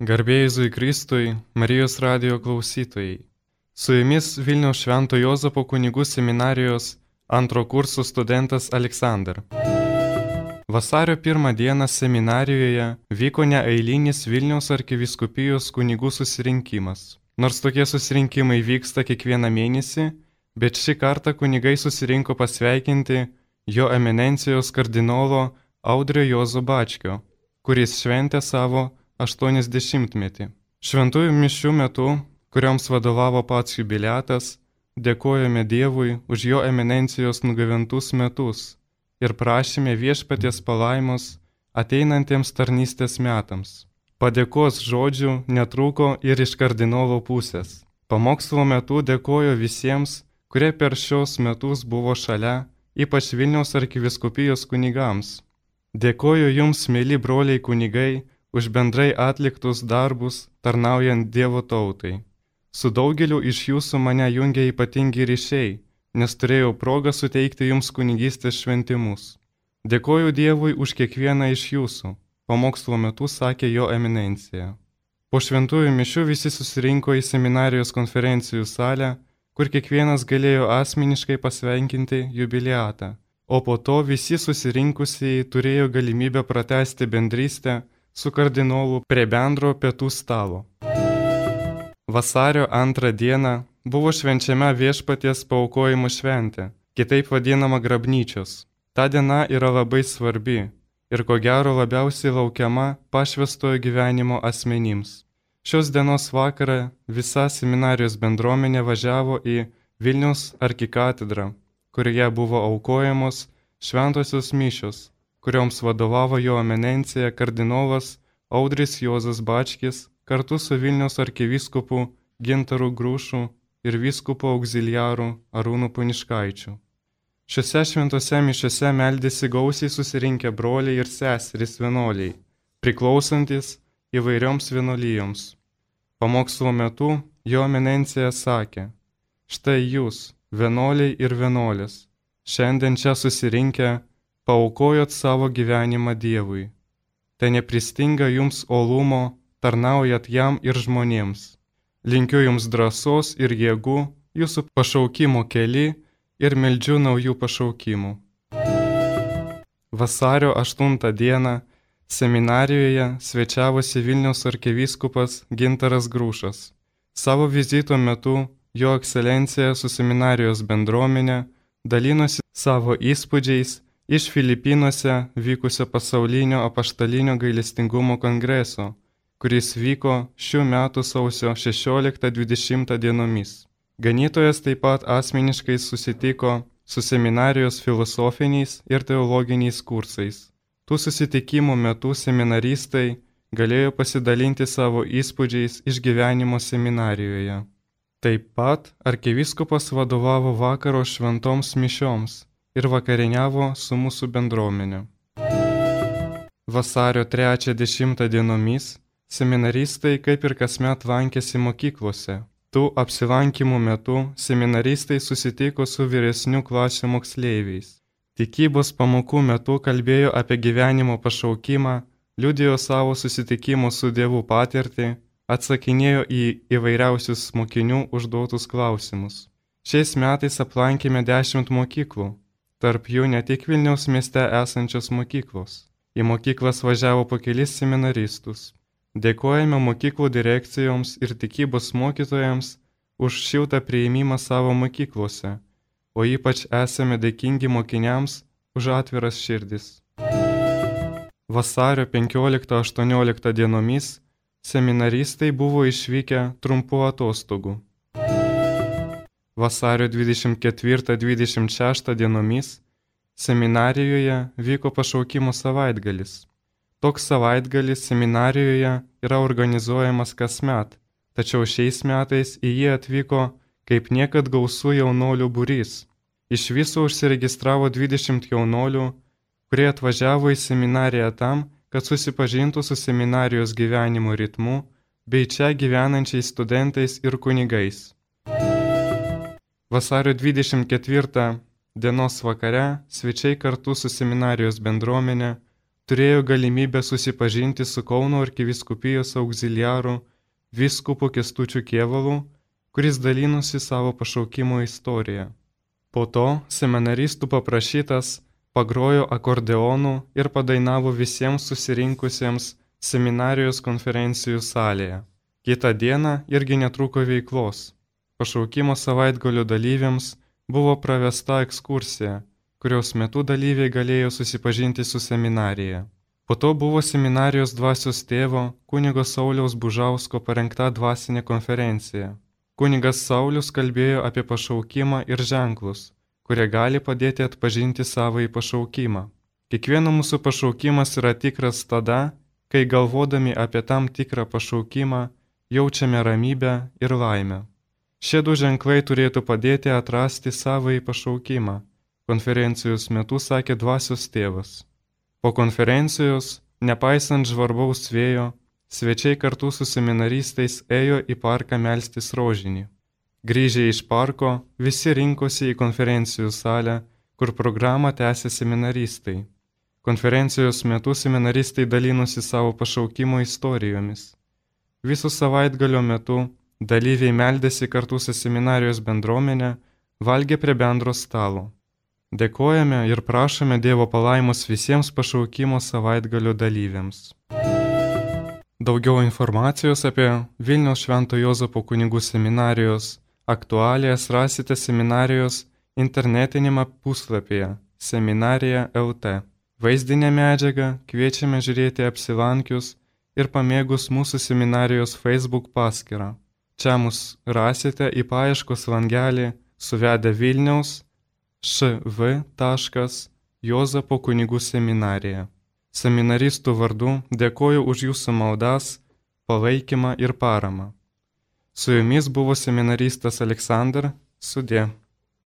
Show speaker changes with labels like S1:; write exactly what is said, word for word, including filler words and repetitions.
S1: Garbė Jėzui Kristui, Marijos radijo klausytojai. Su jumis Vilniaus Švento Jozapo kunigų seminarijos antro kurso studentas Aleksandr. Vasario pirmą dieną seminarijoje vyko neeilinis Vilniaus arkivyskupijos kunigų susirinkimas. Nors tokie susirinkimai vyksta kiekvieną mėnesį, bet šį kartą kunigai susirinko pasveikinti jo eminencijos kardinolo Audrio Juozo Bačkio, kuris šventė savo aštuoniasdešimtmetį. Šventųjų mišių metu, kurioms vadovavo pats jubiliatas, dėkojame Dievui už jo eminencijos nugyventus metus ir prašėme viešpaties palaimos ateinantiems tarnystės metams. Padėkos žodžių netrūko ir iš kardinolo pusės. Pamokslo metu dėkojo visiems, kurie per šios metus buvo šalia, ypač Vilniaus arkivyskupijos kunigams. Dėkoju jums, mėly broliai kunigai, už bendrai atliktus darbus tarnaujant Dievo tautai. Su daugeliu iš jūsų mane jungia ypatingi ryšiai, nes turėjau progą suteikti jums kunigystės šventimus. Dėkoju Dievui už kiekvieną iš jūsų, pamokslo metu sakė jo eminencija. Po šventųjų mišių visi susirinko į seminarijos konferencijų salę, kur kiekvienas galėjo asmeniškai pasveikinti jubiliatą, o po to visi susirinkusieji turėjo galimybę pratęsti bendrystę su kardinolu prie bendro pietų stalo. Vasario antrą dieną buvo švenčiama viešpaties paaukojimo šventė, kitaip vadinama grabnyčios. Ta diena yra labai svarbi ir ko gero labiausiai laukiama pašvęstojo gyvenimo asmenims. Šios dienos vakarą visa seminarijos bendruomenė važiavo į Vilniaus arkikatedrą, kurioje buvo aukojamos šventosios mišios, kurioms vadovavo jo eminencija kardinolas Audris Juozas Bačkis kartu su Vilniaus arkivyskupu Gintaru Grušu ir vyskupu auxiliaru Arūnu Puniškaičiu. Šiuose šventose mišiose meldėsi gausiai susirinkę broliai ir seserys vienuoliai, priklausantis įvairioms vienuolijoms. Pamokslo metu jo eminencija sakė: štai jūs, vienuoliai ir vienuolės, šiandien čia susirinkę, paaukojot savo gyvenimą Dievui. Tai nepristinga jums olumo, tarnaujat jam ir žmonėms. Linkiu jums drąsos ir jėgų jūsų pašaukimo kely ir meldžiu naujų pašaukimų. Vasario aštuntą dieną seminarijoje svečiavosi Vilniaus arkivyskupas Gintaras Grušas. Savo vizito metu jo ekscelencija su seminarijos bendruomenė dalinosi savo įspūdžiais iš Filipinuose vykusio pasaulinio apaštalinio gailestingumo kongreso, kuris vyko šių metų sausio šešioliktą dvidešimtą dienomis. Ganytojas taip pat asmeniškai susitiko su seminarijos filosofiniais ir teologiniais kursais. Tų susitikimų metu seminaristai galėjo pasidalinti savo įspūdžiais iš gyvenimo seminarijoje. Taip pat arkivyskupas vadovavo vakaro šventoms mišioms ir vakarieniavo su mūsų bendruomenė. Vasario trečią dešimtą dienomis seminaristai kaip ir kasmet lankėsi mokyklose. Tų apsilankymų metu seminaristai susitiko su vyresnių klasių moksleiviais. Tikybos pamokų metu kalbėjo apie gyvenimo pašaukimą, liudijo savo susitikimo su Dievu patirtį, atsakinėjo į įvairiausius mokinių užduotus klausimus. Šiais metais aplankėme dešimt mokyklų, tarp jų ne tik Vilniaus mieste esančios mokyklos. Į mokyklas važiavo po kelis seminaristus. Dėkojame mokyklų direkcijoms ir tikybos mokytojams už šiltą priėmimą savo mokyklose, o ypač esame dėkingi mokiniams už atviras širdis. Vasario penkioliktą aštuonioliktą dienomis seminaristai buvo išvykę trumpų atostogų. Vasario dvidešimt ketvirtą dvidešimt šeštą dienomis seminarijoje vyko pašaukimo savaitgalis. Toks savaitgalis seminarijoje yra organizuojamas kasmet, tačiau šiais metais į jį atvyko kaip niekad gausų jaunuolių būrys. Iš viso užsiregistravo dvidešimt jaunuolių, kurie atvažiavo į seminariją tam, kad susipažintų su seminarijos gyvenimo ritmu bei čia gyvenančiais studentais ir kunigais. Vasario dvidešimt ketvirtą dienos vakare svečiai kartu su seminarijos bendruomenė turėjo galimybę susipažinti su Kauno arkivyskupijos auxiliaru vyskupu Kęstučiu Kėvalu, kuris dalinosi savo pašaukimo istoriją. Po to seminaristų paprašytas pagrojo akordeonu ir padainavo visiems susirinkusiems seminarijos konferencijų salėje. Kitą dieną irgi netruko veiklos. Pašaukimo savaitgalio dalyviams buvo pravesta ekskursija, kurios metu dalyviai galėjo susipažinti su seminarija. Po to buvo seminarijos dvasios tėvo kunigo Sauliaus Bužausko parengta dvasinė konferencija. Kunigas Saulius kalbėjo apie pašaukimą ir ženklus, kurie gali padėti atpažinti savąjį pašaukimą. Kiekvieno mūsų pašaukimas yra tikras tada, kai galvodami apie tam tikrą pašaukimą jaučiame ramybę ir laimę. Šie du ženklai turėtų padėti atrasti savąjį pašaukimą, konferencijos metu sakė dvasios tėvas. Po konferencijos, nepaisant žvarbaus vėjo, svečiai kartu su seminaristais ėjo į parką melstis rožinį. Grįžę iš parko, visi rinkosi į konferencijų salę, kur programą tęsė seminaristai. Konferencijos metu seminaristai dalinosi savo pašaukimo istorijomis. Viso savaitgalio metu dalyviai meldėsi kartu su seminarijos bendruomenė, valgė prie bendro stalo. Dėkojame ir prašome Dievo palaimos visiems pašaukimo savaitgalio dalyviams. Daugiau informacijos apie Vilniaus Švento Juozapo kunigų seminarijos aktualijas rasite seminarijos internetinėme puslapyje seminarija taškas el te. Vaizdinę medžiagą kviečiame žiūrėti apsilankius ir pamėgus mūsų seminarijos Facebook paskyrą. Čia mus rasite į paieškos langelį suvedę Vilniaus šv taškas Juozapo kunigų seminarija. Seminaristų vardu dėkoju už jūsų maldas, palaikymą ir paramą. Su jumis buvo seminaristas Aleksandr, sudie.